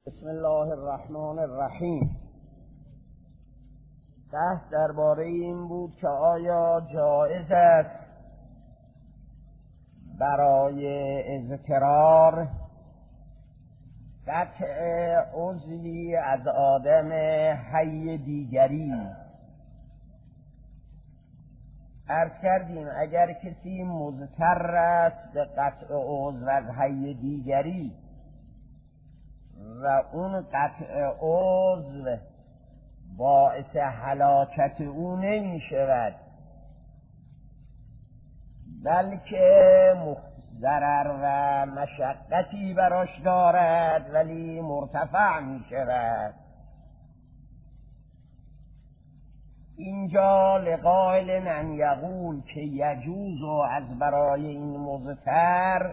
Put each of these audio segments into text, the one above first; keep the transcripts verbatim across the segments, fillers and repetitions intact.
بسم الله الرحمن الرحیم. بحث درباره این بود که آیا جایز است برای اضطرار قطع عضوی از آدم حی دیگری. عرض کردیم اگر کسی مضطر است به قطع عضو از حی دیگری و اون قطع عضو باعث هلاکت او نمی شود بلکه ضرر و مشقتی براش دارد ولی مرتفع می شود، اینجا لقائل ان یقول که یجوز و از برای این مضطر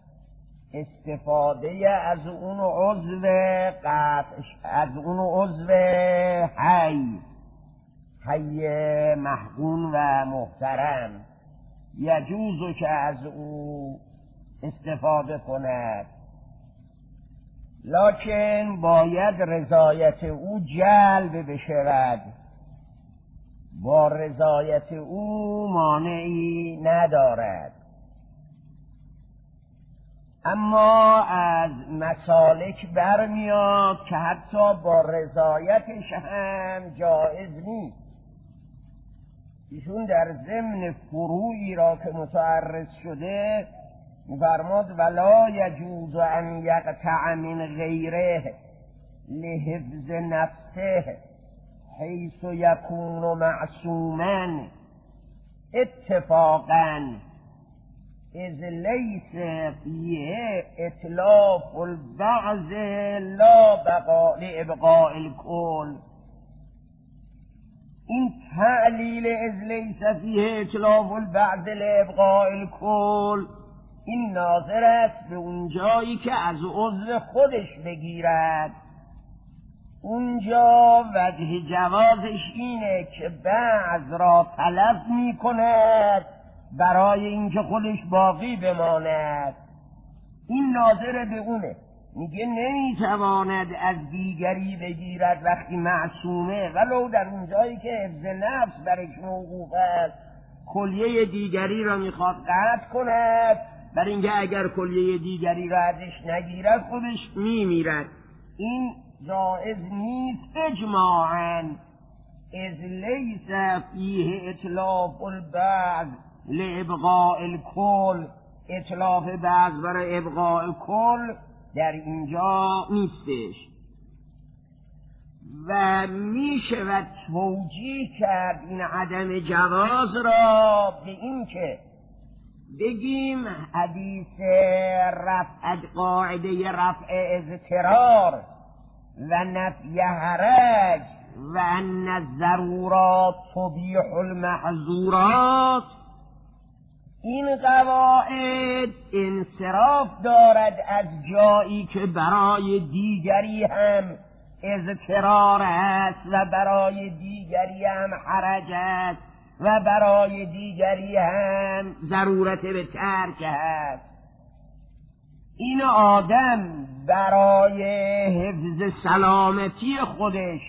استفاده از اون عضو قطع از اون عضو حی حی محقون و محترم یجوز که از او استفاده کند، لکن باید رضایت او جلب بشود. با رضایت او مانعی ندارد. اما از مسالک برمیاد که حتی با رضایتش هم جایز نیست. ایشون در ضمن فروعی را که متعرض شده می‌فرماد ولا یجوز ان یقطع من غیره لحفظ نفسه حیث یکون معصوما اتفاقا اذ لیس فیه اتلاف البعض لا بقاء لابقاء الکل. این تعلیل اذ لیس فیه اتلاف البعض لابقاء الکل این ناظر است به اون جایی که از عضو خودش بگیرد. اونجا وجه جوازش اینه که بعض را تلف می کند برای اینکه خودش باقی بماند. این ناظر به اونه، میگه نمیتواند از دیگری بگیرد وقتی معصومه، ولو در اون جایی که حفظ نفس برش موقوف است کلیه دیگری را میخواد قطع کند، برای اینکه اگر کلیه دیگری را ازش نگیرد خودش میمیرد. این جائز نیست اجماعاً. اذ لیس فیه اتلاف البعض لابقاء الکل، اتلاف بعض برای ابقاء کل در اینجا نیستش و می شود توجیه کرد این عدم جواز را به این که بگیم حدیث رفع قاعده رفع اضطرار و نفی حرج و ان الضرورات تبیح المحظورات، این قواعد انصراف دارد از جایی که برای دیگری هم اضطرار است و برای دیگری هم حرج است و برای دیگری هم ضرورت به ترک است. این آدم برای حفظ سلامتی خودش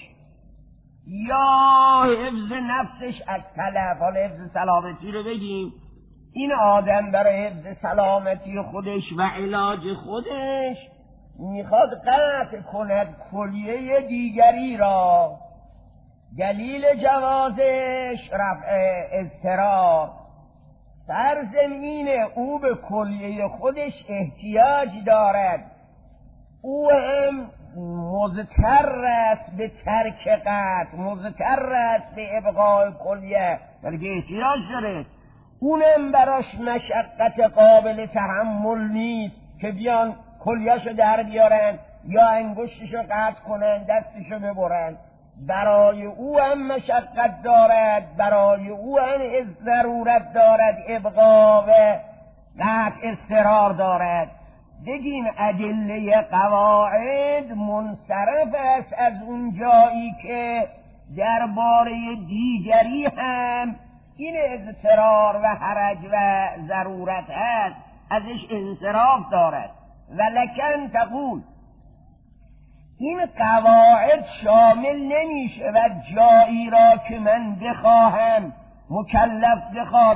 یا حفظ نفسش از تلف، حالا حفظ سلامتی رو بگیم، این آدم برای حفظ سلامتی خودش و علاج خودش میخواد قطع کند کلیه دیگری را. دلیل جوازش رفع اضطرار. فرض اینه او به کلیه خودش احتیاج دارد، او هم مضطر است به ترک قطع، مضطر است به ابقاء کلیه، بلکه احتیاج داره. اونم براش مشقت قابل تحمل نیست که بیان کلیهشو در بیارن یا انگشتشو قطع کنن دستشو ببرن. برای او هم مشقت دارد، برای او هم ضرورت دارد، ابقا و قطع اضطرار دارد. بگیم ادله قواعد منصرف است از اون جایی که درباره دیگری هم این اضطرار و حرج و ضرورت است، ازش انصراف دارد. ولکن تقول این قواعد شامل نمیشه و جایی را که من بخواهم مکلف بخواد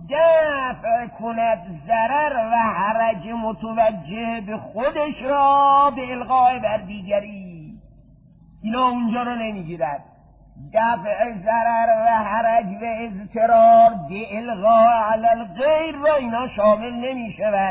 دفع کند ضرر و حرج متوجه به خودش را به القاء بر دیگری، اینا اونجا رو نمیگیرد. دفع ضرر و حرج و اضطرار به القاء علی الغیر را اینا شامل نمیشود.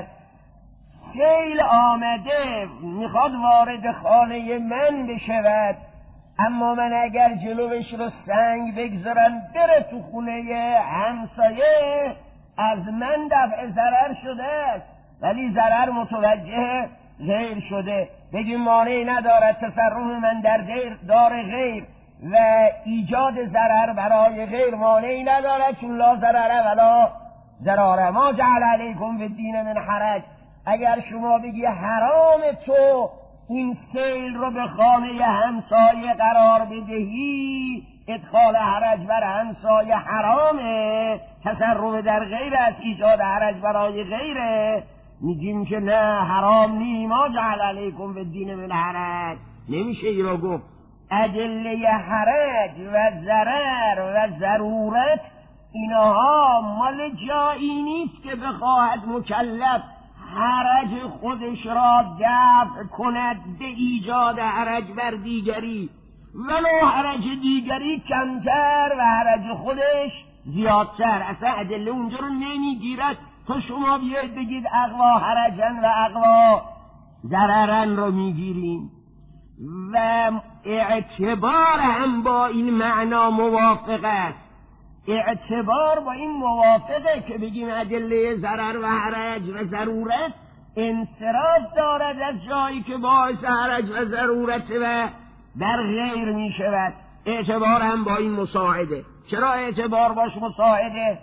سیل آمده میخواد وارد خانه من بشود، اما من اگر جلوش رو سنگ بگذارم بره تو خونه همسایه، از من دفع ضرر شده است ولی ضرر متوجه غیر شده. بگیم مانعی ندارد تصرف من در دار غیر و ایجاد ضرر برای غیر مانعی ندارد، چون لا ضرر ولا ضرر. ما جعل علیکم بالدین من حرج. اگر شما بگی حرام تو این سیل رو به خانه همسایه قرار بدهی، ادخال حرج بر همسایه حرامه، تصرف در غیر است، ایجاد حرج برای غیره. میگیم که نه حرام نی، ما جعل علیکم بالدین من حرج. نمیشه ای را گفت. ادله حرج و ضرر و ضرورت اینها مال جایی نیست که بخواهد مکلف حرج خودش را دفع کند به ایجاد حرج بر دیگری، ولو حرج دیگری کمتر و حرج خودش زیادتر. اصلا ادله اونجا رو نمیگیرد تا شما بیاید بگید اقوا حرجن و اقوا ضررن رو میگیریم. و اعتبار هم با این معنا موافق است. اعتبار با این موافقه که بگیم ادله ضرر و حرج و ضرورت انصراف دارد از جایی که باعث حرج و ضرورت و در غیر می شود. اعتبار هم با این مساعده. چرا اعتبار باش مساعده؟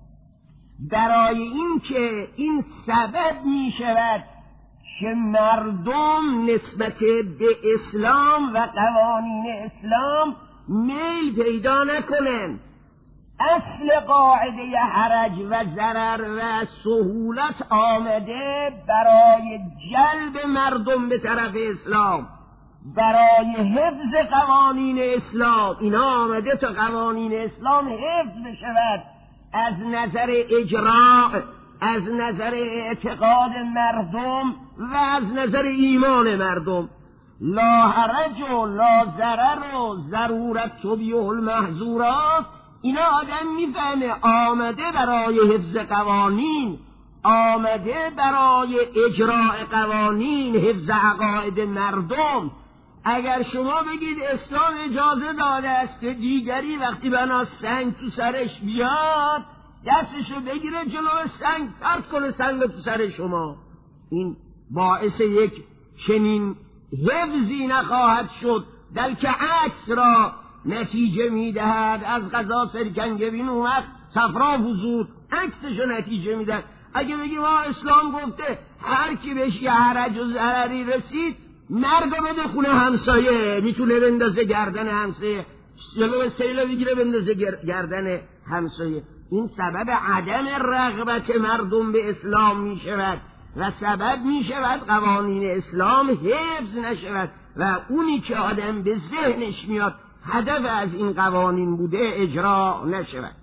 برای این که این سبب می شود که مردم نسبت به اسلام و قوانین اسلام میل پیدا نکنند. اصل قاعده حرج و ضرر و سهولت آمده برای جلب مردم به طرف اسلام، برای حفظ قوانین اسلام. اینا آمده تا قوانین اسلام حفظ بشود از نظر اجراء، از نظر اعتقاد مردم و از نظر ایمان مردم. لا حرج و لا ضرر و ضرورت تبیح المحظورات، اینا آدم میفهمه آمده برای حفظ قوانین، آمده برای اجراء قوانین، حفظ عقاید مردم. اگر شما بگید اسلام اجازه داده است که دیگری وقتی بنا سنگ تو سرش بیاد دستشو بگیره جلو سنگ پرت کنه سنگ تو سر شما، این باعث یک چنین حفظی نخواهد شد، بلکه عکس را نتیجه میدهد. از قضا سرکنگبین اومد صفرا فزود، عکسشو نتیجه میدهد. اگه بگیم ما اسلام گفته هر کی بهش یه حرج و ضرری رسید مرگو بده خونه همسایه، میتونه بندازه گردن همسایه، جلو سیل بگیره بندازه گردن همسایه. این سبب عدم رغبت مردم به اسلام میشود و سبب میشود قوانین اسلام حفظ نشود و اونی که آدم به ذهنش میاد هدف از این قوانین بوده اجرا نشود.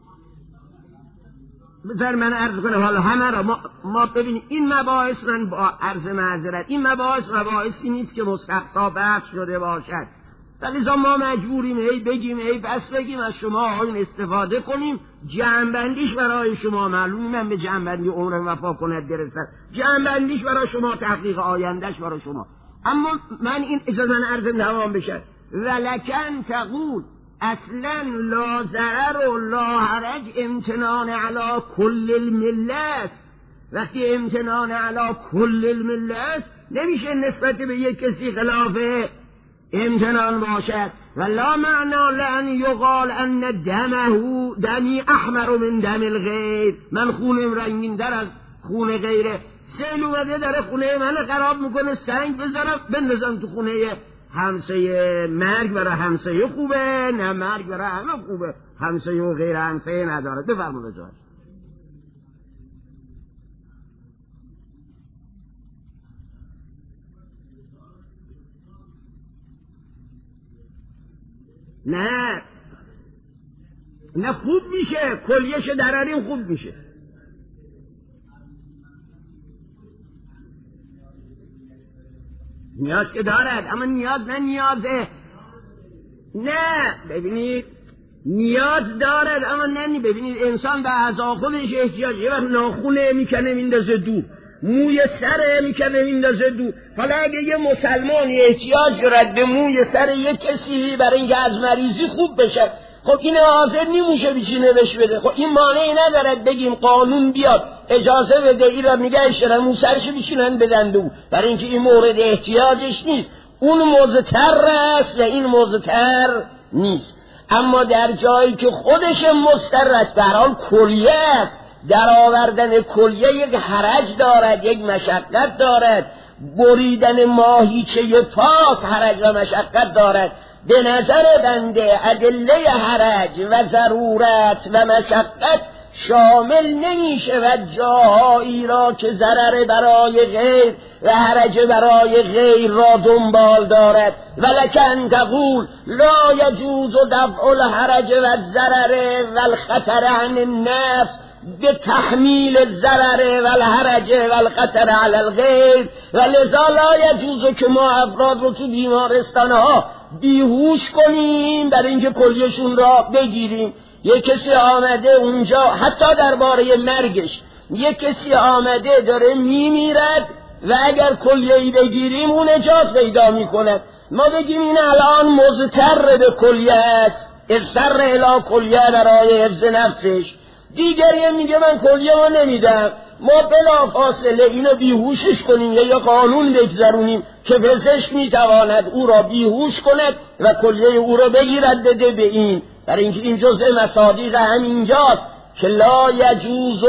بذار من عرض کنم حالا همه را ما, ما ببینیم این مباحث، من با عرض معذرت این مباحث مباحثی نیست که مستقصا بحث شده باشد، ولی ما مجبوریم هی بگیم هی بس بگیم از شما آقایون استفاده کنیم، جمع‌بندیش برای شما معلوم، من به جمع‌بندی عمر وفا کند برسد، جمع‌بندیش برای شما تحقیق آیندهش برای شما. اما من این اجازه عرض دوام بشه. ولکن تقول اصلا لا ضرر و لا حرج امتنان علی کل المله است. وقتی امتنان علی کل المله است نمیشه نسبت به یک کسی خلاف امتنان باشد. و لا معنا لان یقال ان دمه دمی احمر من دم الغیر، من خونم رنگین در از خون غیره. سیل اومده داره خونه من خراب میکنه، سنگ بذارم بندازم تو خونه همسایه. مرگ برای همسایه خوبه؟ نه، مرگ برای همه خوبه، همسایه و غیر همسایه نداره. بفرمایید جان. نه نه خوب میشه، کلیهش دراریم خوب میشه. نیاز که دارد، اما نیاز نه نیازه، نه ببینید نیاز دارد اما نه. ببینید انسان به اعضا خودش احتیاج، یه وقت ناخونه میکنه میندازه دور، موی سره میکنه میندازه دور. حالا اگه یه مسلمانی احتیاج دارد به موی سر یه کسی برای اینکه از مریضی خوب بشه، خب این حاضر نیموشه بیچینه بش بده. خب این مانعی ندارد بگیم قانون بیاد اجازه بده این را نگهش دارن موسرش بیچینن بدن دو، برای اینکه این مورد احتیاجش نیست. اون مضطر است و این مضطر نیست. اما در جایی که خودش مضطر است، به هر حال کلیه است، در آوردن کلیه یک حرج دارد، یک مشقت دارد. بریدن ماهیچه پاس حرج و مشقت دارد. به نظر بنده ادله حرج و ضرورت و مشقت شامل نمیشه و جاهایی را که ضرر برای غیر و حرج برای غیر را دنبال دارد. ولکن تقول لا یجوز دفع الحرج و الضرر و الخطر عن النفس به تحمیل الضرر و الحرج و الخطر علی الغیر، و لذا لا یجوز که ما افراد رو تو بیمارستانها بیهوش کنیم برای اینکه کلیهشون را بگیریم. یک کسی آمده اونجا حتی درباره مرگش، یک کسی آمده داره میمیرد و اگر کلیه‌ای بگیریم اون نجات پیدا میکند، ما بگیم این الان مضطر به کلیه است، اضطر الی کلیه برای حفظ نفسش، دیگری میگه من کلیه ما نمیدم، ما بلا فاصله اینو بیهوشش کنیم یا یه قانون بگذرونیم که پزشک میتواند او را بیهوش کند و کلیه او را بگیرد بده به این، برای اینکه این جزء مصادیق همینجاست که لا یجوز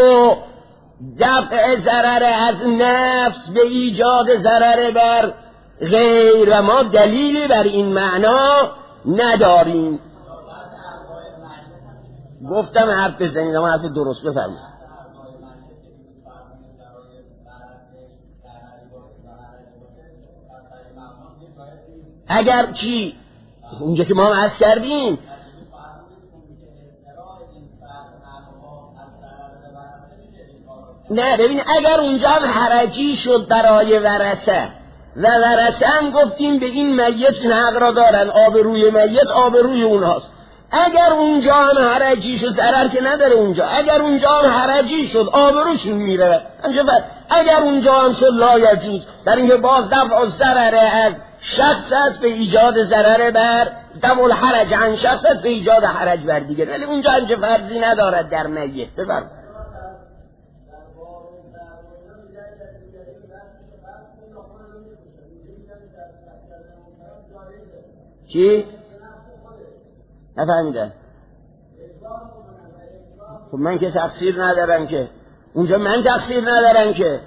دفع ضرر از نفس به ایجاد ضرر بر غیر، و ما دلیلی بر این معنا نداریم. گفتم حرف بزنید اما حرف درست بفرمایید. اگر چی اونجا که ما عرض کردیم نه ببین اگر اونجا هم حرجی شد برای ورثه و ورثه هم گفتیم به این میت حق را دارن، آبروی میت آبروی اونهاست، اگر اونجا هم حرجی شد ضرر که نداره اونجا، اگر اونجا هم حرجی شد آبروشون میره، اگر اونجا هم شد لا یجوز، در اینکه باز دفع ضرر از شخص است به ایجاد ضرر بر دفع الحرج عن شخص است به ایجاد حرج بر دیگر، ولی اونجا هم که فرضی ندارد در میت. بفرمایید. چی؟ نفهمیدم. خب من که تقصیر ندارم که اونجا، من تقصیر ندارم که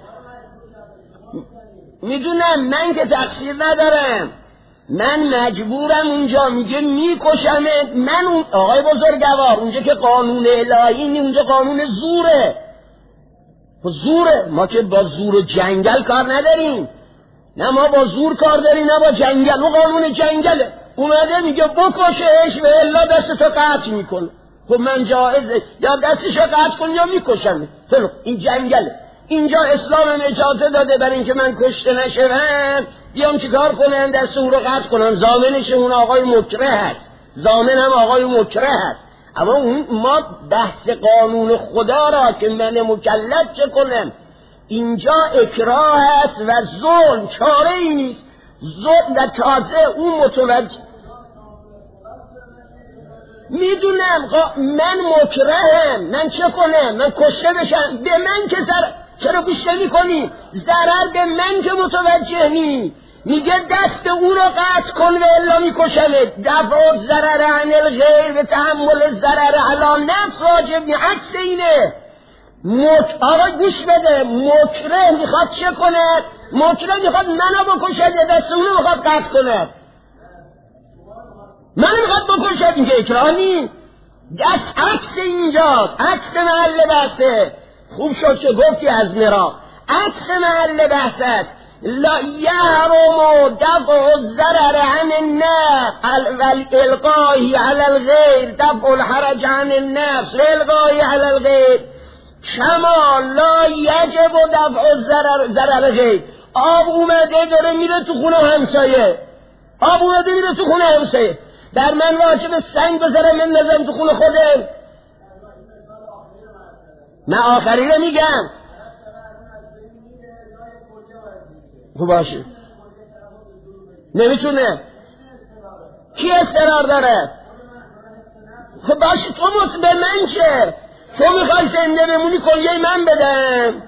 میدونم من که تقصیر ندارم، من مجبورم اونجا میگه میکشمت، من اون آقای بزرگوار اونجا که قانون الهی نی، اونجا قانون زوره، زوره، ما که با زور جنگل کار نداریم، نه ما با زور کار داریم نه با جنگل، اون قانون جنگله، اومده میگه بکشش و الا دستتو قطع میکنه. خب من جایزه یا دستشو قطع کن یا میکشم، این جنگله. اینجا اسلام اجازه داده برای اینکه من کشته نشم بیام چیکار کنم؟ دست او رو قطع کنم. ضامنش اون آقای مکره هست، ضامن هم آقای مکره هست، اما اون ما بحث قانون خدا را که من مکلف چه کنم؟ اینجا اکراه هست و ظلم، چاره ای نیست. ظلم و تازه اون متوجه میدونم من مکرهم، من چه کنم؟ من کشته بشم؟ به من که ضرر، چرا بیشتر میکنی؟ ضرر به من که متوجه نی، میگه دست او رو قطع کن و الا میکشمه. دفع ضرر عن الغیر و تحمل ضرر علی نفس واجب نی، عکس اینه. مک... آقا گوش بده، مکره میخواد چه کنه؟ مکره میخواد منو بکشد، دست اونو میخواد قطع کنه، منو میخواد بکشد، این که اکراه نی، دست عکس اینجاست، عکس محل بحثه. خوب شد که گفتی از مرا، عکس محل بحث است. لا یحرم دفع الضرر عن النفس والإلقاء على الغیر دفع الحرج عن النفس والإلقاء على الغیر کما لا یجب دفع الضرر ضرر غیر. آب اومده داره میره تو خونه همسایه، آب اومده میره تو خونه همسایه، در من واجب سنگ بذارم من نظرم تو خونه خودم؟ نه آخری رو میگم. خب باشه نمیتونه. کی اصرار داره؟ خب باشه تو مص به من چه؟ تو میخوای زنده بمونی کلیه من بدم؟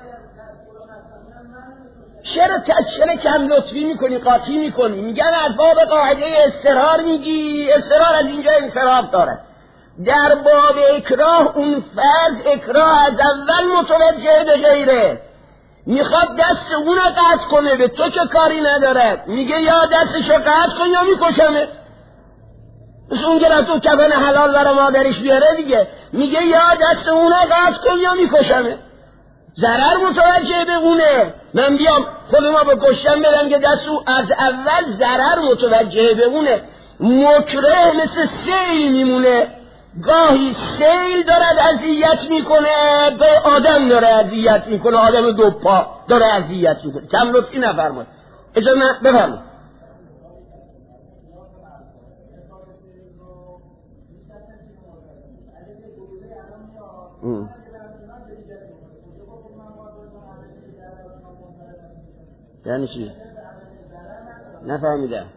چرا چرا کم لطفی میکنی قاطی میکنی؟ میگن از باب قاعده اصرار میگی، اصرار از اینجا انصراف داره. در باب اکراه اون فرض اکراه از اول متوجه به غیره، میخواد دست اون قطع کنه، به تو که کاری نداره، میگه یا دستشو قطع کن یا میکشمه. مثل اون گرفت و کفن حلال برای مادرش بیاره دیگه، میگه یا دست اون قطع کن یا میکشمه. ضرر متوجه به اونه، من بیام خودم بکشم بدم که دست او از اول ضرر متوجه به اونه. مکره مثل سیل میمونه، گاهی سیل دارد اذیت میکنه، گاهی آدم داره اذیت میکنه، آدم دو پا داره اذیت میکنه. کم لطفی نفرمایید. اجازه من بفرمایید. یعنی چی؟ نفهمیدم.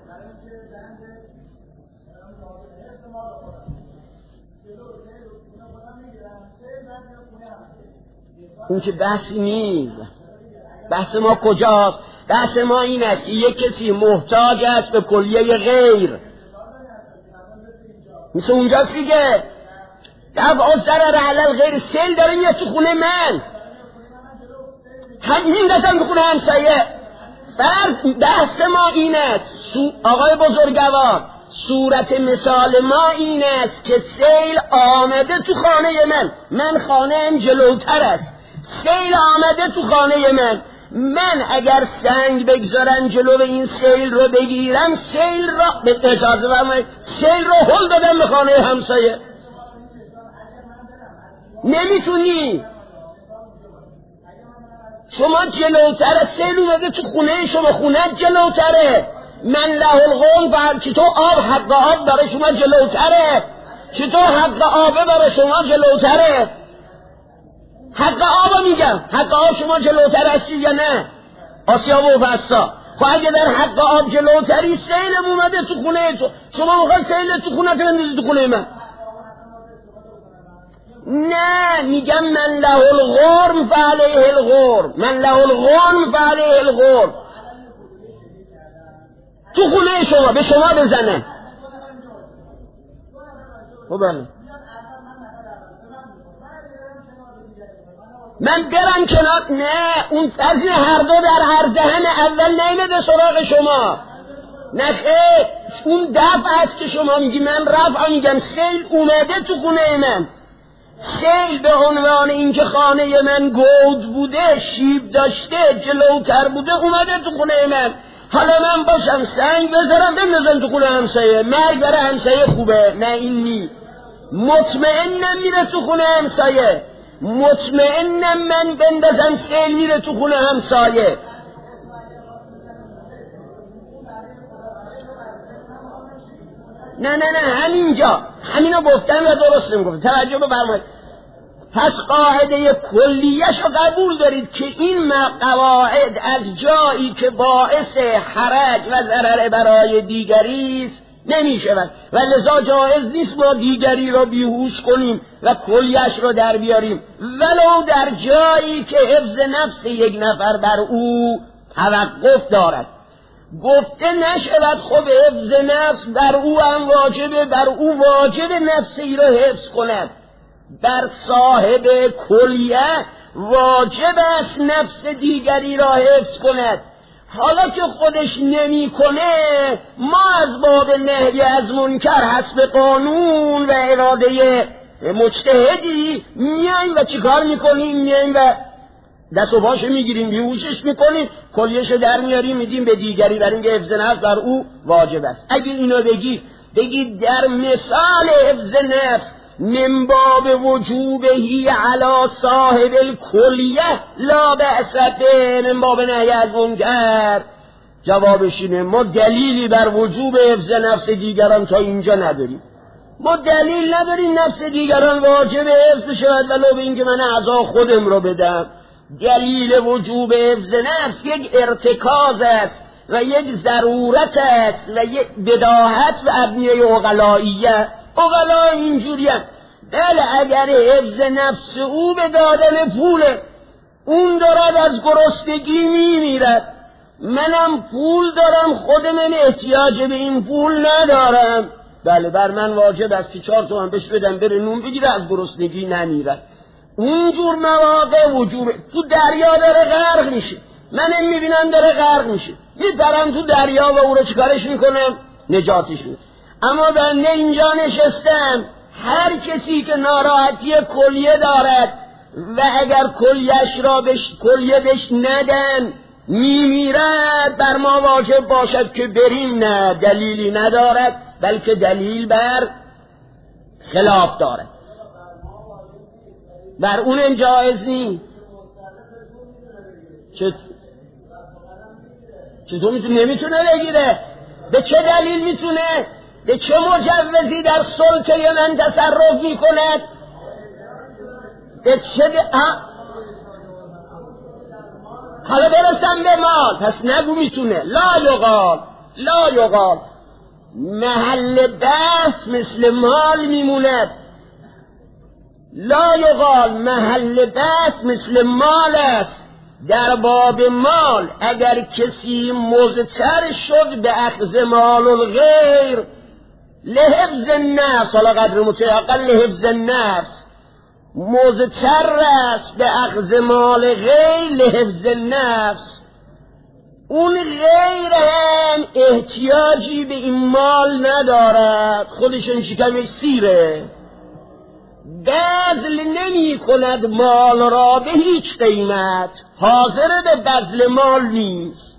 اون که بحثی نیست. بحث ما کجاست؟ بحث ما این است که یک کسی محتاج است به کلیه غیر، مثل اونجاست دیگه. دفع ضرر علی الغیر، سیل داره میاد تو خونه من، همین دستم تو خونه همسایه. فرض بحث ما این است، آقای بزرگوار، صورت مثال ما این است که سیل آمده تو خانه من، من خانه‌ام جلوتر است، سیل آمده تو خانه من، من اگر سنگ بگذارم جلو این سیل رو بگیرم، سیل را به اجازه فرمایید سیل رو هل دادم به خانه همسایه. نمیتونی، شما جلوتره، سیل اومده تو خونه شما، خونه جلوتره، من له القوم بر چطور آب حق آب برای شما جلوتره، چطور حق آبه برای شما جلوتره؟ حق آب میگم، حق آب شما جلوتر هستی یا نه؟ آسیاب و پستا. خب اگه در حق آب جلوتری، سیل اومده تو خونه تو، شما میخوای سیل تو خونه تو بندازی تو خونه من؟ نه، میگم من له الغرم فعلیه الغرم، من له الغرم فعلیه الغرم. تو خونه شما به شما بزنه. خب بله من برم کنار. نه، اون فرض هر دو در هر ذهن اول نیمده سراغ شما. نه خیر، اون دفع است که شما میگی، من رفع میگم. سیل اومده تو خونه من، سیل به عنوان اینکه خانه من گود بوده، شیب داشته، جلوتر بوده، اومده تو خونه من. حالا من باشم سنگ بذارم بندازم تو خونه همسایه، مرگ برای همسایه خوبه؟ نه این نی. مطمئنم میره تو خونه همسایه، مطمئنم من بندازم سیل میره تو خونه همسایه. نه نه نه همینجا همینو گفتم و درست نمیگفتم، توجه بفرمایید. پس قاعده کلیه‌شو قبول دارید که این قواعد از جایی که باعث حرج و ضرر برای دیگری است نمیشود و لذا جایز نیست ما دیگری را بیهوش کنیم و کلیه‌اش را در بیاریم، ولو در جایی که حفظ نفس یک نفر بر او توقف دارد. گفته نشود خب حفظ نفس بر او هم واجبه، بر او واجب نفسی را حفظ کند، بر صاحب کلیه واجب است نفس دیگری را حفظ کند. حالا که خودش نمی کنه، ما از باب نهی از منکر حسب قانون و اراده مجتهدی میایم و چیکار میکنیم؟ میایم و دست و پاشو میگیریم بیهوشش میکنیم، کلیهشو در میاریم میدیم به دیگری، برای اینکه حفظ نفس بر او واجب است. اگه اینو بگی بگید در مثال حفظ نفس من باب وجوبهی علی صاحب الکلیه لا بأس به، من باب نهی از منکر. جوابش اینه ما دلیلی بر وجوب حفظ نفس دیگران تا اینجا نداریم. ما دلیل نداریم نفس دیگران واجب حفظ شود ولو به اینکه من اعضا خودم رو بدم. دلیل وجوب حفظ نفس یک ارتکاز است و یک ضرورت است و یک بداهت و ابنیه عقلائیه. عقلا اینجوری هم بله اگر حفظ نفس او به دادن پوله، اون دارد از گرسنگی میمیرد، منم پول دارم خودم احتیاج به این پول ندارم، بله بر من واجب است که چهار تومن بهش بدم بره نون بگیره از گرسنگی نمیرد. اونجور مواقع وجوب. تو دریا داره غرق میشه، من میبینم داره غرق میشه، میپرم تو دریا و او رو چیکارش میکنم؟ نجاتش میدم. اما بنده اینجا نشستم، هر کسی که ناراحتی کلیه دارد و اگر کلیهش را بش کلیه بش ندن میمیرد، بر ما واجب باشد که بریم؟ نه، دلیلی ندارد بلکه دلیل بر خلاف دارد، بر اونم جایز نیست. چطور میتونه؟ نمیتونه بگیره. به چه دلیل میتونه؟ به چه مجوزی در سلطه من تصرف میکند؟ به چه د... حالا برسم به مال، پس نگو میتونه. لا یقال لا یقال محل بحث مثل مال میموند. لا یقال محل بحث مثل مال است. در باب مال اگر کسی مضطر شد به اخذ مال الغیر لحفظ النفس، حالا قدر متعقل لحفظ النفس، مضطر است به اخذ مال غیر لحفظ النفس، اون غیر هم احتیاجی به این مال ندارد، خودشون شکمش سیره، بذل نمی کند مال را به هیچ قیمت، حاضر به بذل مال نیست.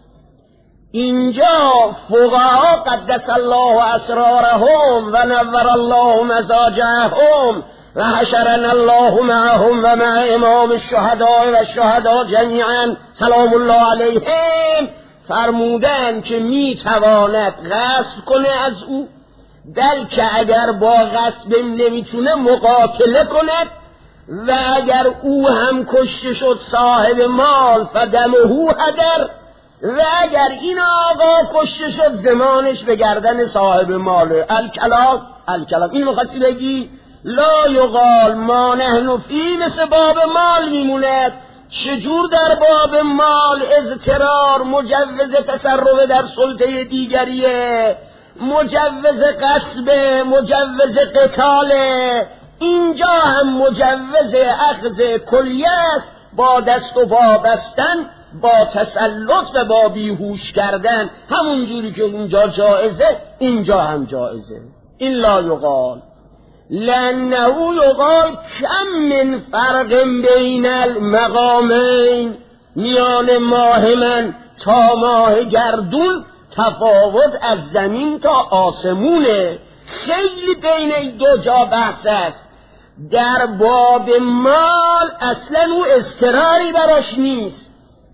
اینجا فقها قدس الله اسرارهم و نور الله مزاجهم و حشرنا الله معهم و مع امام الشهداء و الشهداء جمیعا سلام الله علیهم فرمودند که می تواند غصب کنه از او، بلکه اگر با غصب نمیتونه مقاتله کند، و اگر او هم کشته شد صاحب مال فدمه هدر، و اگر این آقا کشته شد زمانش به گردن صاحب ماله. الکلام الکلام این مخصی بگی لا یقال ما نحن فی، مثل باب مال میموند. چجور در باب مال اضطرار مجوز تصرف در سلطه دیگریه، مجوز قصب، مجوز قتال، اینجا هم مجوز اخذ کلیه است، با دست و پا بستن، با تسلط و با بیهوش کردن، همون جوری که اونجا جائزه اینجا هم جائزه. این لا یقال لانه یقال کم من فرق بین المقامین، میان ماه من تا ماه گردون تفاوت از زمین تا آسمونه، خیلی بین این دو جا بحث است. در باب مال اصلا او اضطراری براش نیست،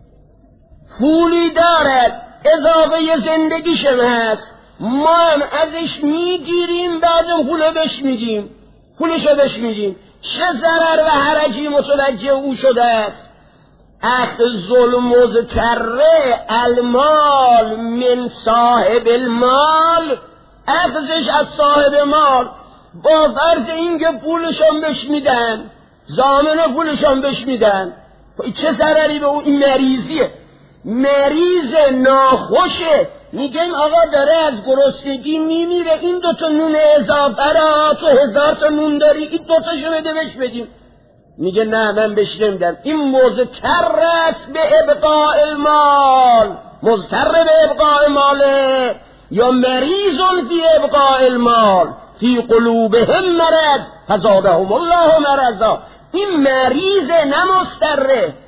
پولی دارد اضافه زندگیش هست، ما هم ازش میگیریم بعدم پوله بش میدیم، پولشو بش میدیم، چه ضرر و حرجی متوجه او شده است؟ اخذ المضطره المال من صاحب المال، اخذش از صاحب مال با فرض اینکه پولشان بش میدن، ضامن پولشان بش میدن، چه ضرری به اون؟ مریضیه، مریض ناخوشه، میگن آقا داره از گرسنگی میمیره، این دوتا نون اضافه را تو هزار تا نون داری، این دوتاشو بده بش بدیم. میگه نه من بش نمیدم، این مضطر است به ابقاء المال، مضطر به ابقاء ماله، یا مریض فی ابقاء المال فی قلوبهم مرض فزادهم الله مرضا. این مریض نه مضطره،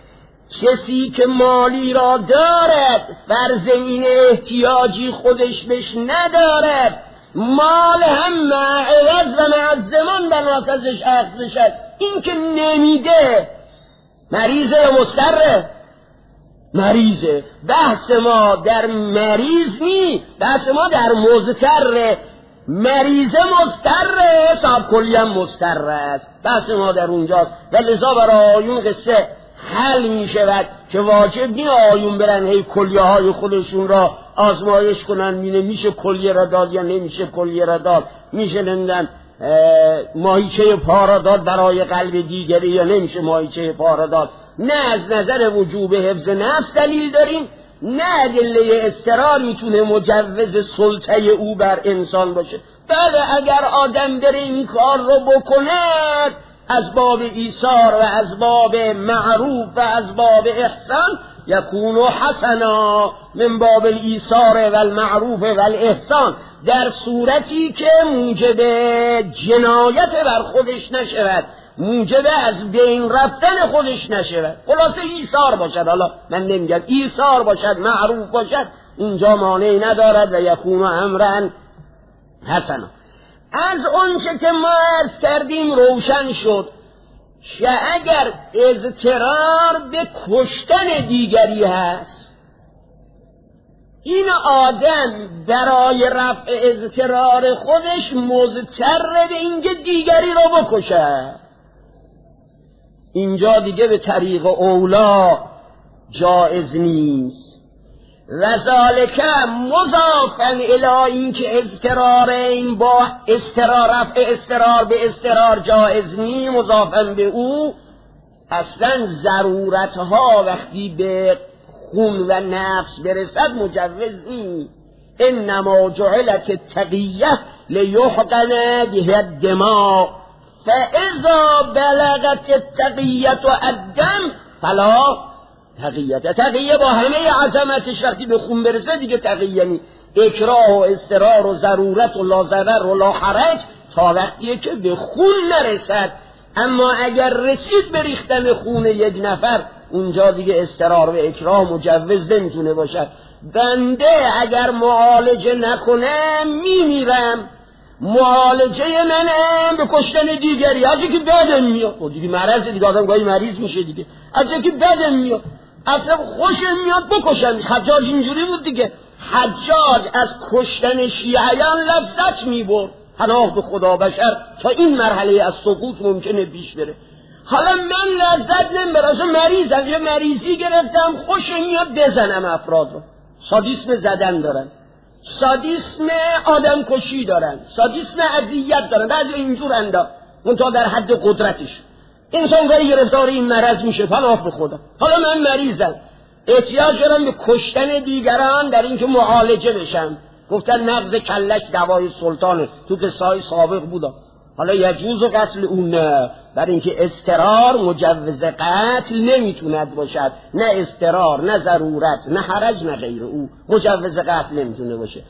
کسی که مالی را دارد فرض این احتیاجی خودش بهش ندارد، مال هم معوض و معزمان در راست ازش اخذ بشد، این که نمیده مریضه یا مضطره؟ مریضه. بحث ما در مریض نی، بحث ما در مضطره. مریضه مضطره، صاحب کلی هم مضطره است، بحث ما در اونجاست. و لذا برای آیون قصه حل می شود که واجب نی آیون برن هی کلیه های خودشون را آزمایش کنن، مینه میشه کلیه را داد یا نمیشه کلیه را داد، میشه نمیدن ماهیچه پا را داد برای قلب دیگری یا نمیشه ماهیچه پا را داد. نه از نظر وجوب حفظ نفس دلیل داریم، نه ادله اضطرار میتونه مجوز سلطه او بر انسان باشه. بله اگر آدم بره این کار رو بکند از باب ایثار و از باب معروف و از باب احسان، یکون حسنا من باب الایثار و المعروف و الاحسان، در صورتی که موجب جنایت بر خودش نشود، موجب از بین رفتن خودش نشود. خلاصه ایثار باشد، حالا من نمیگم ایثار باشد، معروف باشد، اینجا مانعی ندارد و یکون امرا حسنا. از اونچه که ما عرض کردیم روشن شد که اگر اضطرار به کشتن دیگری هست، این آدم برای رفع اضطرار خودش مضطر به اینکه دیگری را بکشد، اینجا دیگه به طریق اولا جائز نیست. و ذالک مضافا الی این که اضطرار این با اضطرار رفع اضطرار به اضطرار جائز نیست، مضافا به او اصلا ضرورتها وقتی به خون و نفس برسد مجوز نیست. انما جعلت التقیه لیحقن به الدماء فاذا بلغت التقیه الدم فلا تقیه. تقیه با همه عظمتش وقتی به خون برسه دیگه تقیه نی. اکراه و اضطرار و ضرورت و لا ضرر و لا حرج تا وقتیه که به خون نرسد. اما اگر رسید به ریختن خون یک نفر، اونجا دیگه اضطرار و اکراه مجوز نمیتونه باشد. بنده اگر معالجه نکنم میمیرم، معالجه منم به کشتن دیگری، از یکی بدم میاد، دیگه مرض دیگه، آدم گاهی مریض میشه دیگه، از یکی بدم میاد، اصلا خوشم میاد بکشم. حجاج اینجوری بود دیگه، حجاج از کشتن شیعیان لذت میبرد. پناه به خدا بشر تا این مرحله از سقوط ممکنه پیش بره. حالا من لذت نمیبرم، مریضم، یه مریضی گرفتم خوشم میاد بزنم افراد رو. سادیسم زدن دارن، سادیسم آدم کشی دارن، سادیسم اذیت دارن، بعضی اینجور اندا منتها در حد قدرتش. انسان گاهی گرفتار این مرض میشه، پناه به خدا. حالا من مریضم، احتیاج دارم به کشتن دیگران در اینکه معالجه بشم. گفتن نقض کلش دوای سلطانه، تو قصه‌های سابق بودا. حالا یجوز قتل اون نه، برای اینکه اضطرار مجوز قتل نمیتوند باشد، نه اضطرار، نه ضرورت، نه حرج، نه غیر او مجوز قتل نمیتونه باشه.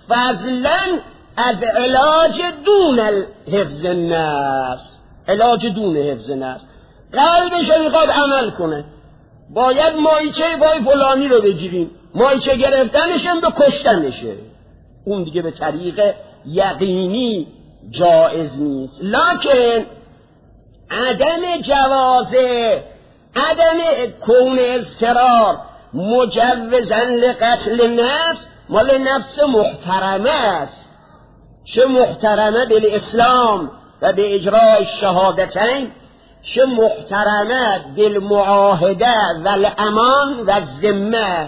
فضلا از علاج دون حفظ النفس، علاج دون حفظ نفس. قلبش میخواد عمل کنه، باید مایچه بای فلانی رو بگیریم، مایچه گرفتنشم به کشتنشه، اون دیگه به طریق یقینی جائز نیست. لکن عدم جوازه، عدم کون اضطرار مجوزا لقتل نفس مال نفس محترمه است، چه محترمه بالاسلام و به اجراء الشهادتین، چه محترمه بالمعاهده و الامان و الذمه.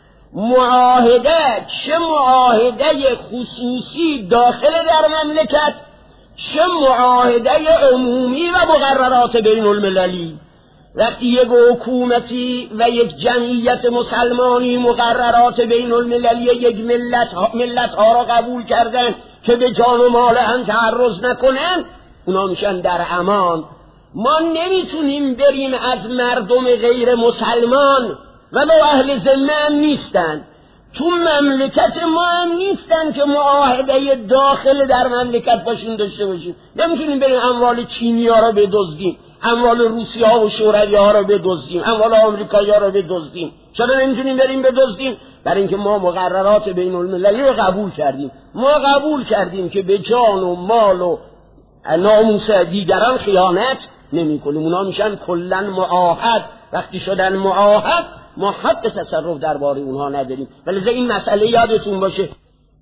معاهده، چه معاهده خصوصی داخل در مملکت، چه معاهده عمومی و مقررات بین المللی. وقتی یک حکومتی و یک جمعیت مسلمانی مقررات بین المللی یک ملت ها, ملت ها را قبول کردن که به جان و مال هم تعرض نکنن، اونا میشن در امان. ما نمیتونیم بریم از مردم غیر مسلمان ولو اهل ذمه هم نیستن، تو مملکت ما هم نیستن که معاهده داخل در مملکت باشیم داشته باشیم. نمیتونیم بریم اموال چینی ها را بدزدیم، اموال روسیه ها و شوروی ها رو بدزدیم، اموال آمریکایی ها رو بدزدیم. چرا نمیتونیم بریم بدزدیم؟ برای اینکه ما مقررات بین المللی رو قبول کردیم. ما قبول کردیم که به جان و مال و ناموس دیگران خیانت نمی کنیم. اونا میشن کلا معاهد. وقتی شدن معاهد ما حق تصرف درباره اونها نداریم. ولی این مسئله یادتون باشه،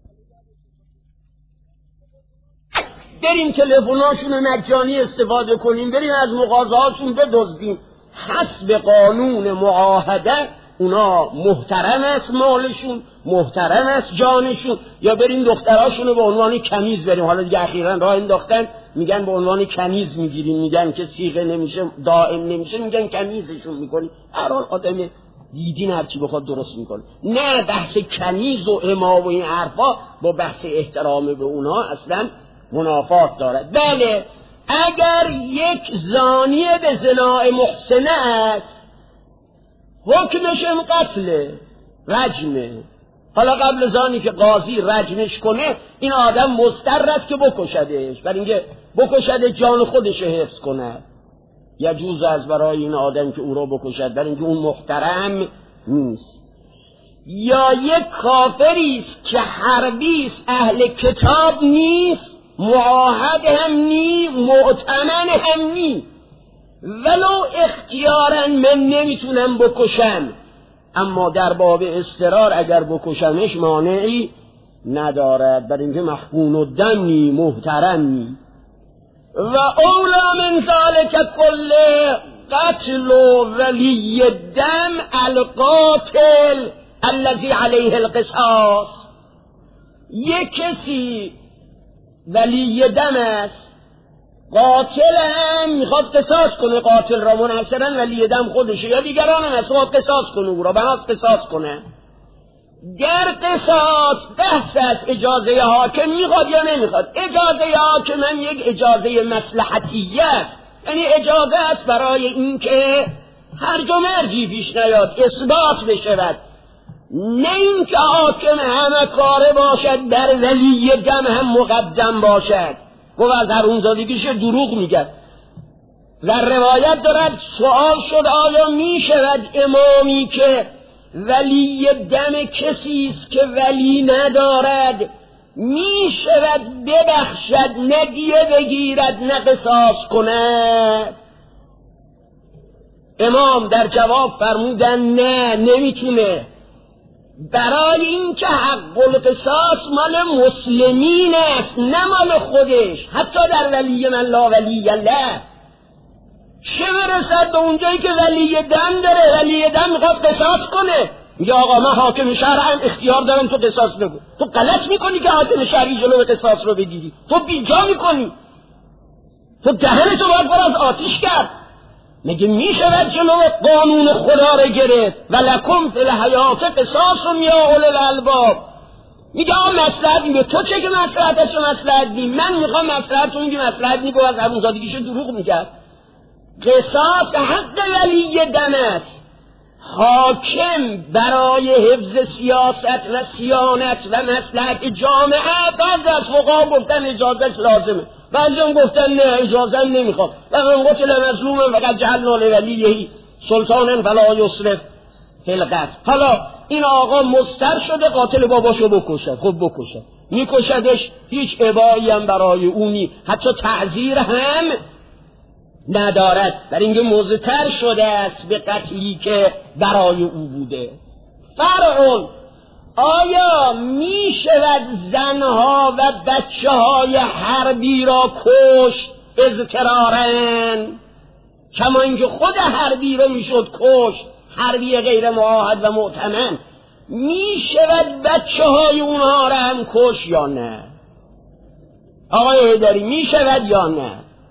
بریم تلفن‌هاشون رو مجانی استفاده کنیم، بریم از مغازه‌هاشون بدزدیم، حسب قانون معاهده اونا محترم است مالشون، محترم است جانشون. یا بریم دختراشون رو به عنوان کنیز بریم، حالا دیگه اخیراً راه انداختن میگن به عنوان کنیز میگیریم، میگن که صیغه نمیشه دائم نمیشه میگن کنیزشون میکنیم. هر حال آدم دیدین هرچی بخواد درست میکنه. نه بحث کنیز و اما و این حرفا با بحث احترام به اونا اصلا منافات دارد. بله اگر یک زانی به زنا محسنه است حکمش هم قتله، رجمه. حالا قبل زانی که قاضی رجمش کنه این آدم مضطر است که بکشدش، برای اینکه بکشد جان خودش حفظ کنه. یجوز از برای این آدم که او را بکشد، برای اینکه اون محترم نیست. یا یک کافری است که حربی است، اهل کتاب نیست، معاهد هم نی، معتمن هم نی، ولو اختیارا من نمیتونم بکشم، اما در باب اضطرار اگر بکشمش مانعی ندارد، برای اینکه محکوم الدم نی، محترم نی. و اولا من ذالک کل قتل ولی الدم القاتل الذی علیه القصاص. یک کسی ولی دم است، قاتل هم میخواد قصاص کنه، قاتل را منحصرا ولی دم خودشه یا دیگران هم است، میخواد قصاص کنه، او را بناس قصاص کنه. در قصاص بحث است اجازه حاکم میخواد یا نمیخواد. اجازه حاکم هم یک اجازه مصلحتیه است، یعنی اجازه است برای اینکه هرج و مرجی پیش نیاد، اثبات بشود، نه اینکه حاکم همه کاره باشد در ولی دم هم مقدم باشد. گفت از حرومزادگیش دروغ میگه. در روایت دارد سوال شد آیا میشود امامی که ولی دم کسی است که ولی ندارد میشود ببخشد، نه دیه بگیرد نه قصاص کند؟ امام در جواب فرمودن نه نمیتونه، برای اینکه حق القصاص مال مسلمین است نه مال خودش، حتی در ولی من لا ولی له. چه برسد به اونجایی که ولی دم داره، ولی دم میخواد قصاص کنه، میگه آقا من حاکم شهرم اختیار دارم تو قصاص بگو. تو غلط میکنی که حاکم شهری جلو قصاص رو بگیری، تو بیجا میکنی، تو دهنتو باید پر از آتیش کرد. میگه میشود جلو قانون خدا رو گرفت، ولکم فی الحیات قصاص یا اولی الالباب. میگه آقا مصلحت میگه، تو چه که مصلحتش رو مصلحت نی، من میخوام مصلحت تو میگه مصلحت نی، از حرومزادگیش دروغ میکرد. قصاص حق ولی دم است. حاکم برای حفظ سیاست و صیانت و مصلحت جامعه، بعضی از فقها گفتن اجازهش لازمه، بعضی هم گفتن نه اجازه نمیخواد. و من قتل مظلوم فقط جعلنا لولیه سلطانا فلا یسرف فی القتل. حالا این آقا مضطر شده قاتل باباشو بکشد، خب بکشد، میکشدش، هیچ ابایی هم برای اونی، حتی تعزیر هم ندارد، برای اینکه مضطر شده است به قتلی که برای او بوده. فرعون آیا می شود زنها و بچه های حربی را کشت اضطرارن؟ کما اینکه خود حربی را می شد کشت، حربی غیر معاهد و معتمن، می شود بچه های اونها را هم کشت یا نه؟ آقای حیدری می شود یا نه؟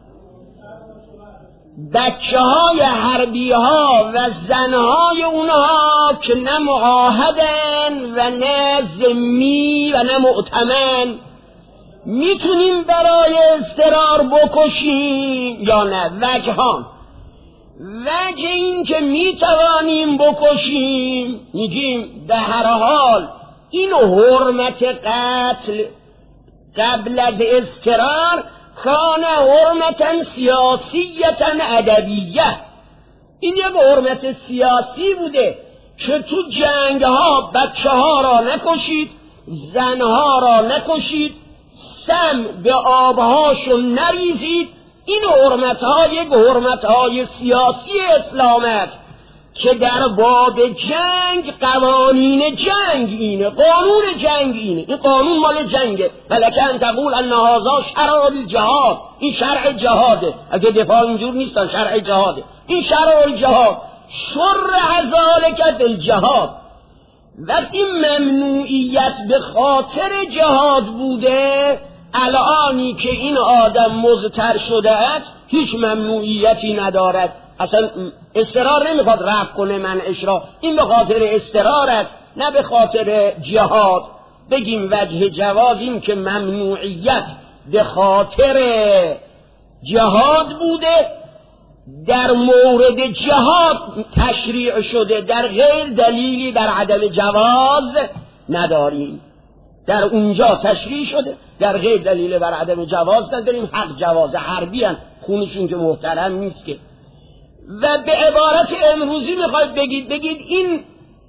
بچه های حربی ها و زنهای اونها که نه معاهدن و نه ذمی و نه معتمن، میتونیم برای اضطرار بکشیم یا نه؟ وجهان. وجه این که میتوانیم بکشیم، میگیم به هر حال این حرمت قتل قبل از اضطرار کان حرمتا سیاسیتا ادبیه. این یک حرمت سیاسی بوده که تو جنگ ها بچه ها را نکشید، زنها را نکشید، سم به آبهاشون نریزید. این حرمت ها یک حرمت های سیاسی اسلام است که در باب جنگ قوانین جنگ اینه، قانون جنگ اینه. این قانون مال جنگه. ولکن تقول ان هذا شرع الجهاد، این شرع جهاده. اگه دفاع اینجور نیستن شرع جهاده. این شرع الجهاد شرع ذلک بالجهاد. وقتی ممنوعیت به خاطر جهاد بوده، الانی که این آدم مضطر شده است هیچ ممنوعیتی ندارد، اصلا اضطرار نمیخواد رفع کنه منعش را. این به خاطر اضطرار است نه به خاطر جهاد. بگیم وجه جواز این که ممنوعیت به خاطر جهاد بوده، در مورد جهاد تشریع شده، در غیر دلیلی بر عدم جواز نداریم. در اونجا تشریع شده، در غیر دلیل بر عدم جواز نداریم. حق جواز حربی هن، خونشون که محترم نیست که. و به عبارت امروزی میخواید بگید بگید این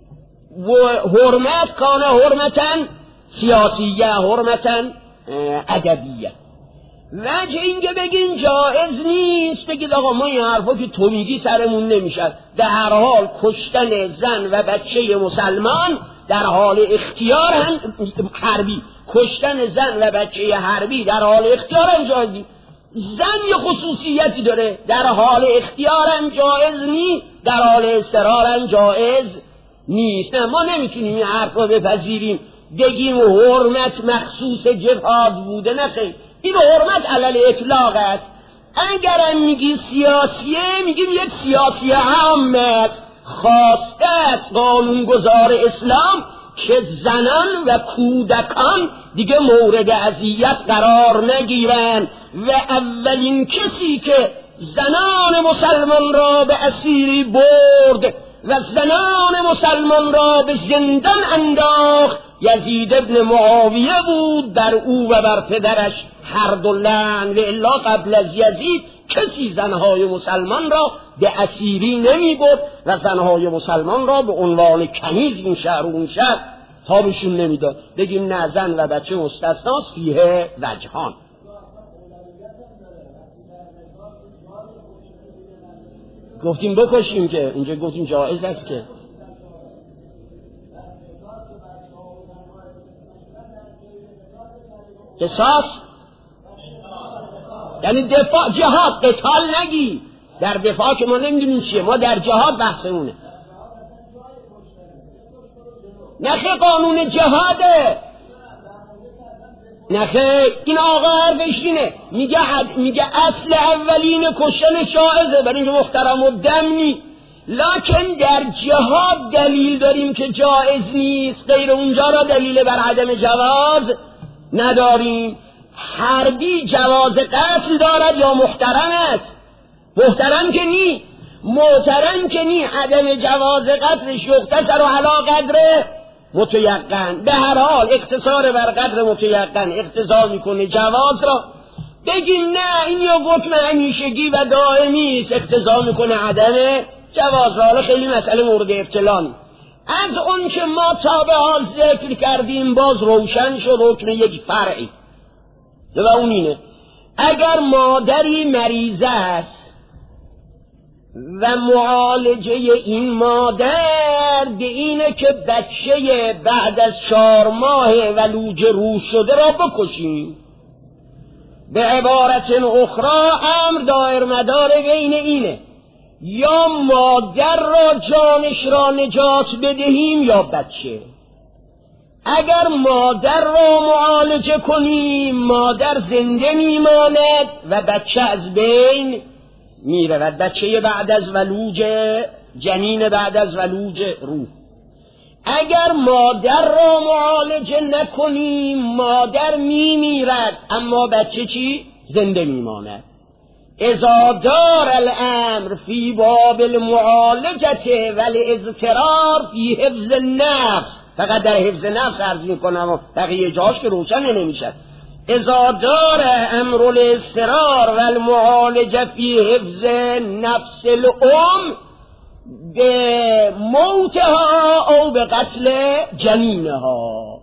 حرمت کان حرمتن سیاسیه، حرمتن ادبیه. وجه اینکه بگین جائز نیست، بگید آقا ما این حرفا که تو میگی سرمون نمیشد. در هر حال کشتن زن و بچه مسلمان در حال اختیار هم حربی، کشتن زن و بچه حربی در حال اختیار هم جایزی. زن یه خصوصیتی داره، در حال اختیار هم جایز نیست، در حال اضطرار هم جایز نیست. نه ما نمیتونیم این حرف رو بپذیریم بگیم حرمت مخصوص جهاد بوده. نه خیلی، این حرمت علل اطلاق است. اگرم میگی سیاسیه، میگیم یک سیاسی عام است، خواسته است قانونگذار اسلام که زنان و کودکان دیگه مورد اذیت قرار نگیرن. و اولین کسی که زنان مسلمان را به اسیری برد و زنان مسلمان را به زندان انداخت یزید ابن معاویه بود، بر او و بر پدرش هر دو لعن. و الا قبل از یزید کسی زنهای مسلمان را به اسیری نمی برد و زنهای مسلمان را به عنوان کنیز این شهر و اون شهر تابشون نمیداد. بگیم نه، زن و بچه مستثناست، فیه وجهان. گفتیم بکشیم که اینجا گفتیم جایز است که قصاص یعنی دفاع، جهاد، قتال نگی. در دفاع که ما نمیدونیم چیه، ما در جهاد بحثمونه. نخه قانون جهاده، نخه این آقا حرفش اینه، میگه میگه اصل اولین کشتن جایزه برای اینکه محترم و دم نی. لکن در جهاد دلیل داریم که جایز نیست، غیر اونجا را دلیل بر عدم جواز نداریم. حربی جواز قتل دارد یا محترم است؟ محترم که نی، محترم که نی. عدم جواز قتلش یقتصر علی قدر متیقن. به هر حال اقتصار بر قدر متیقن اقتضا میکنه جواز را. بگیم نه این یا حکم همیشگی و دائمی است، اقتضا میکنه عدم جواز را. خیلی مسئله مورد ابتلا نیست. از اون که ما تا به حال ذکر کردیم باز روشن شد حکم یک فرعی و اون اینه اگر مادری مریضه است و معالجه این مادر به اینه که بچه بعد از چهار ماه ولوجه روش شده را بکشیم، به عبارت اخرى امر دایر مدار بین اینه یا مادر را جانش را نجات بدهیم یا بچه. اگر مادر را معالجه کنیم مادر زنده میماند و بچه از بین میره و بچه بعد از ولوج جنین بعد از ولوج روح. اگر مادر را معالجه نکنیم مادر میمیرد اما بچه چی؟ زنده میماند. اذا دار الامر فی باب المعالجه والاضطرار فی حفظ النفس، فقط در حفظ نفس عرض میکنم و بقیه جاش که روشن نمیشد. اذا دار امر الاضطرار و المعالجه فی حفظ نفس الام به موتها او به قتل جنینها.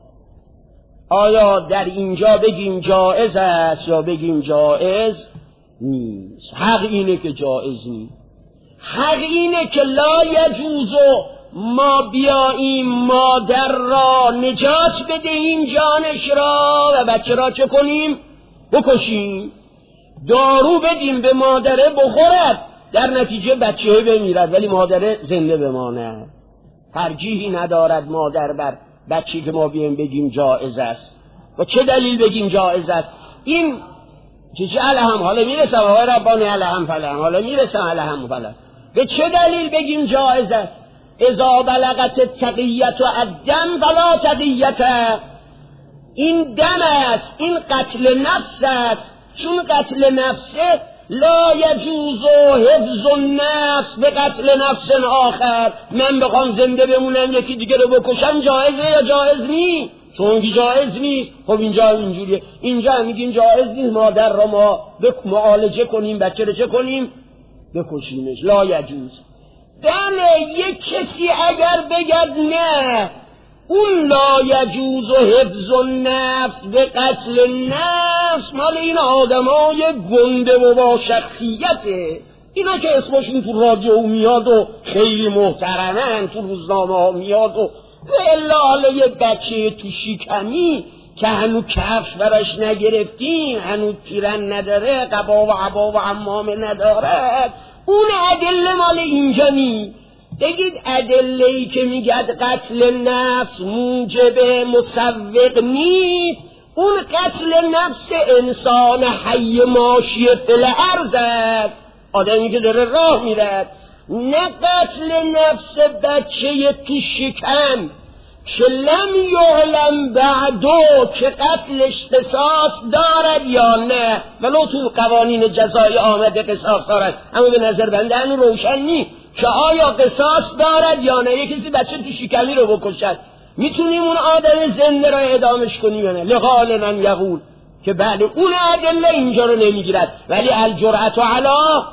آیا در اینجا بگیم جائز است یا بگیم جائز نیست؟ حق اینه که جائز نیست. حق اینه که لا یجوز ما بیاییم مادر را نجات بدهیم جانش را و بچه را چه کنیم؟ بکشیم. دارو بدیم به مادره بخورد، در نتیجه بچه بمیرد ولی مادره زنده بماند. ترجیحی ندارد مادر بر بچی که ما بیایم بگیم جائز است. و چه دلیل بگیم جائز است؟ این که چه الهم، حالا میرسم آقای ربانی الهم فلهم، حالا میرسم الهم فلهم. به چه دلیل بگیم جائز است؟ اذا بلغت التقیت و الدم فلا تقیت، این دم است، این قتل نفس است. چون قتل نفسه لا یجوز حفظ النفس به قتل نفس آخر. من بخوام زنده بمونم یکی دیگه رو بکشم جایزه یا جایز نیست؟ چون که جایز نیست. خب اینجا هم اینجوریه، اینجا هم میگیم جایز نیست مادر را ما معالجه کنیم، بچه رو چه کنیم؟ بکشیمش. لا یجوز. بله یک کسی اگر بگد نه اون لا یجوز و حفظ النفس به قتل نفس مال این آدمای گنده و با شخصیته، اینا که اسمشون تو رادیو میاد و خیلی محترمن، تو روزنامه ها میاد و الا حالا یه بچه تو شکمی که هنو کفش براش نگرفتیم، هنو پیرن نداره، قبا و عبا و عمامه ندارد، اون ادله مال اینجا نی. بگید ادله‌ای که میگد قتل نفس موجب مسوق نیست، اون قتل نفس انسان حی ماشی فل ارض است، آدمی که داره راه میرد، نه قتل نفس بچه تو شکم که لم یعلم بعدو که قتلش قصاص دارد یا نه. ولو تو قوانین جزایی آمده قصاص دارد، اما به نظر بنده هنو روشن نی که آیا قصاص دارد یا نه. یک کسی بچه تو شکمی رو بکشد، میتونیم اون آدم زنده رو اعدامش کنیم یا نه؟ لقال من یقول که بله اون ادله اینجا رو نمیگیرد. ولی الجرأت علی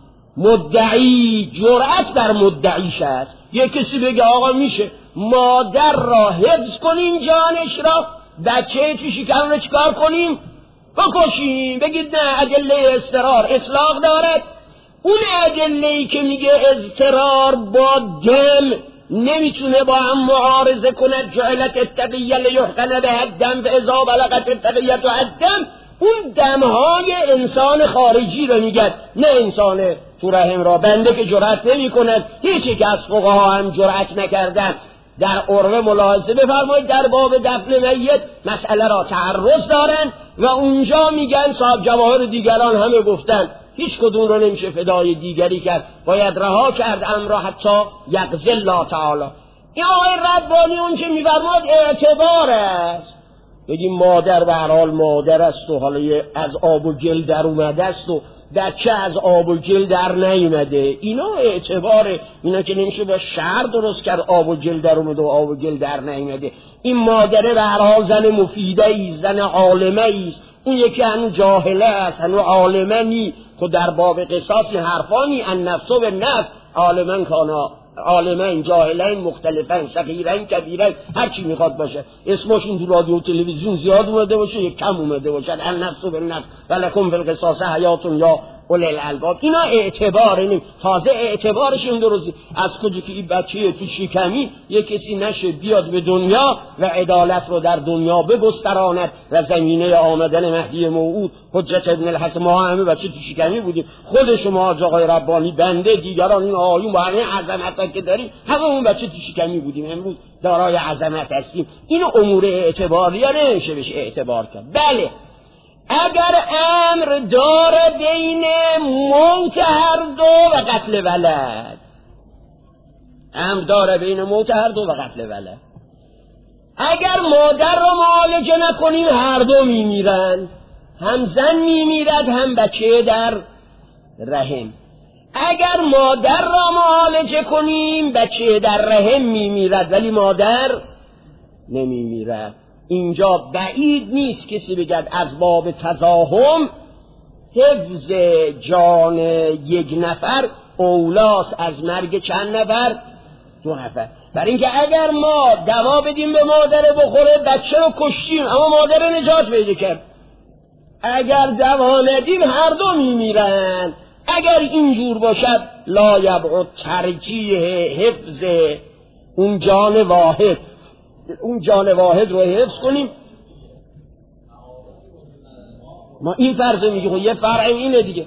مدعی، جرأت بر مدعیش است. یک کسی بگه آقا میشه مادر را حفظ کنیم جانش را، بچه تو شکم رو چکار کنیم؟ بکشیم. بگید نه ادله اضطرار اطلاق دارد. اون ادله‌ای که میگه اضطرار با دم نمیتونه با هم معارضه کند، جعلت التقیه لیحقن به الدم و اذا بلغت التقیه و الدم، اون دمهای انسان خارجی رو میگه، نه انسان تو رحم را. بنده که جرأت نمی کند، هیچ یک از فقها هم جرأت نکردن. در عرف ملاحظه بفرمایید در باب دفن میت مسئله را تعرض دارن و اونجا میگن صاحب جواهر دیگران همه گفتن هیچ کدوم رو نمیشه فدای دیگری کرد، باید رها کرد امر را حتی یقضی الله تعالی. این آقای ربانی اون چه میفرماد اعتبار است. بگیم مادر به هر حال مادر است و حالا از آب و گل در اومده است و بچه از آب و گل در نیومده، اینا اعتباره. اینا که نمیشه با شعر درست کرد آب و گل در اومده و آب و گل در نیومده. این مادره به هر حال زن مفیده ای، زن عالمه ایست. اون یکی هنو جاهله است، هنو عالمه نی. خود در باب قصاصی حرفانی النفس و نفس عالمن کانا عالمین جاهلین مختلفین صغیرین کبیرین، هر چی میخواد باشه اسمشون تو رادیو و تلویزیون زیاد اومده باشه یک کم اومده باشه. النفس بالنفس ولکم فی القصاص حیاتون یا اولی الالباب. اینا اعتباره نیم. تازه اعتبارشون درستی از کجا که این بچه تو شکمی یک کسی نشه بیاد به دنیا و عدالت رو در دنیا بگستراند و زمینه آمدن مهدی موعود حجت ابن الحسن. ما همه بچه تو شکمی بودیم، خود شما آقای ربانی بنده دیگران این آیون با همه عظمت‌ها که داریم همه اون بچه تو شکمی بودیم، امروز دارای عظمت هستیم. این امور اعتباری یا نمیشه بشه اعتبار کرد. بله اگر امر داره بین موت هر دو و قتل ولد، امر داره بین موت هر دو و قتل ولد، اگر مادر رو معالجه نکنیم هر دو میمیرند، هم زن میمیرد هم بچه در رحم. اگر مادر را معالجه کنیم بچه در رحم میمیرد ولی مادر نمیمیرد. اینجا بعید نیست کسی بگد از باب تزاحم حفظ جان یک نفر اولاس از مرگ چند نفر؟ دو نفر. برای اینکه اگر ما دوا بدیم به مادر بخوره بچه رو کشتیم اما مادر نجات پیدا کرد، اگر دوا ندیم هر دو میمیرن. اگر اینجور باشد لا یبعد ترجیح حفظ اون جان واحد، اون جان واحد رو حفظ کنیم. ما این فرض میگه خب یه فرع اینه دیگه.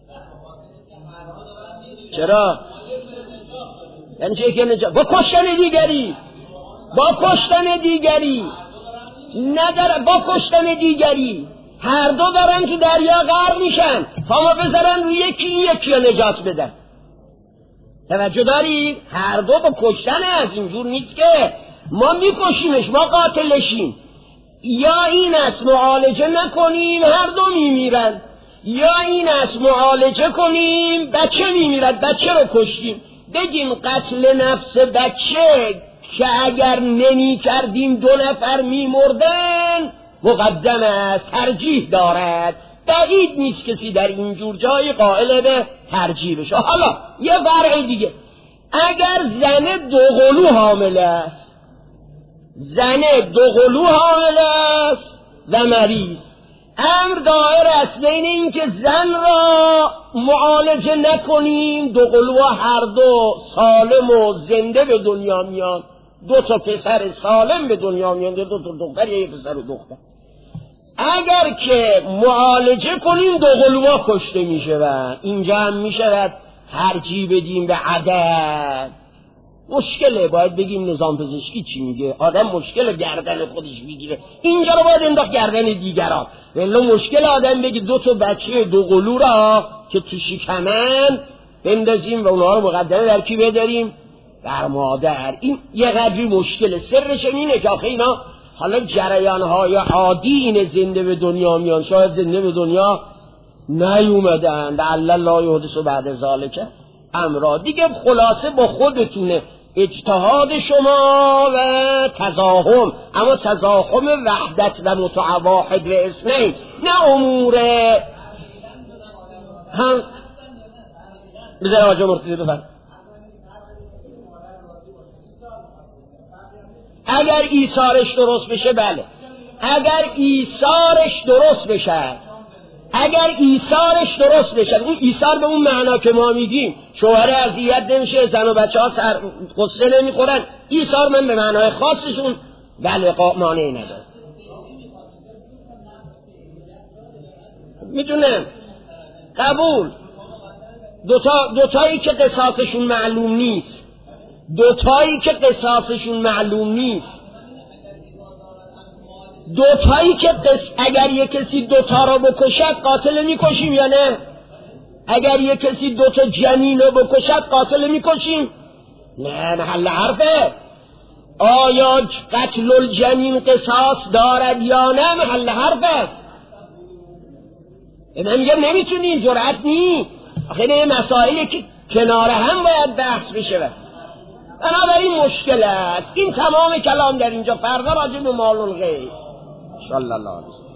چرا؟ یعنی چه که نجات با کشتن دیگری، با کشتن دیگری نداره، با کشتن دیگری هر دو دارن که دریا غرق میشن، پامو بذارن روی یکی یکی رو نجات بدن. توجه دارید؟ هر دو با کشتن، از اینجور نیست که ما میکشیمش ما قاتلشیم. یا این است معالجه نکنیم هر دو میمیرن، یا این است معالجه کنیم بچه میمیرد بچه رو کشتیم. بگیم قتل نفس بچه که اگر نمی کردیم دو نفر میمردن مقدم است، ترجیح دارد. بعید نیست کسی در اینجور جای قائل به ترجیح بشه. حالا یه فرع دیگه، اگر زن دو قلو حامل است، زن دو قلو حامل است و مریض، امر دایر است بین این که زن را معالجه نکنیم، دو قلو هر دو سالم و زنده به دنیا میان، دو تا پسر سالم به دنیا میان، دو تا دختر یک پسر و دختر. اگر که معالجه کنیم دو قلوها کشته میشوند. اینجا هم میشود ترجیح بدیم به عدد. مشکله، باید بگیم نظام پزشکی چی میگه. آدم مشکل گردن خودش میگیره، اینجا رو باید انداخت گردن دیگران. ولی مشکل آدم بگه دو تا بچه دو قلو را که تو شکمن بندازیم و اونها رو مقدمه در کی بداریم؟ در مادر. این یه قدری مشکله. سرش اینه که آخه اینا حالا جریانهای عادی اینه، زنده به دنیا میان، شاید زنده به دنیا نیومدن، لعل الله یحدث بعد ذالک امرا. دیگه خلاصه با خودتونه، اجتهاد شما و تزاحم، اما تزاحم وحدت و متواحد و اثنین، نه امور هم. بذار آجا مرتضی بفرم. اگر ایثارش درست بشه بله، اگر ایثارش درست بشه، اگر ایثارش درست بشه، اون ایثار به اون معنا که ما میگیم شوهر اذیت نمیشه، زن و بچه ها سر قصه نمیخورن، ایثار من به معنای خاصشون بله مانعی نداره. میدونم قبول. دوتا دوتایی که قصاصشون معلوم نیست، دوتایی که قصاصشون معلوم نیست، دوتایی که قص... اگر یک کسی دوتا رو بکشد قاتل میکشیم یا نه؟ اگر یک کسی دوتا جنین رو بکشد قاتل میکشیم؟ نه، محل حرفه. آیا قتل الجنین قصاص دارد یا نه؟ محل حرف است. من میگم نمیتونیم، جرأت نی. آخه این مسائلی که کنار هم باید بحث بشه. بنابراین مشکل است. این تمام کلام در اینجا. فردا راجع به مال الغیب ان شاء الله.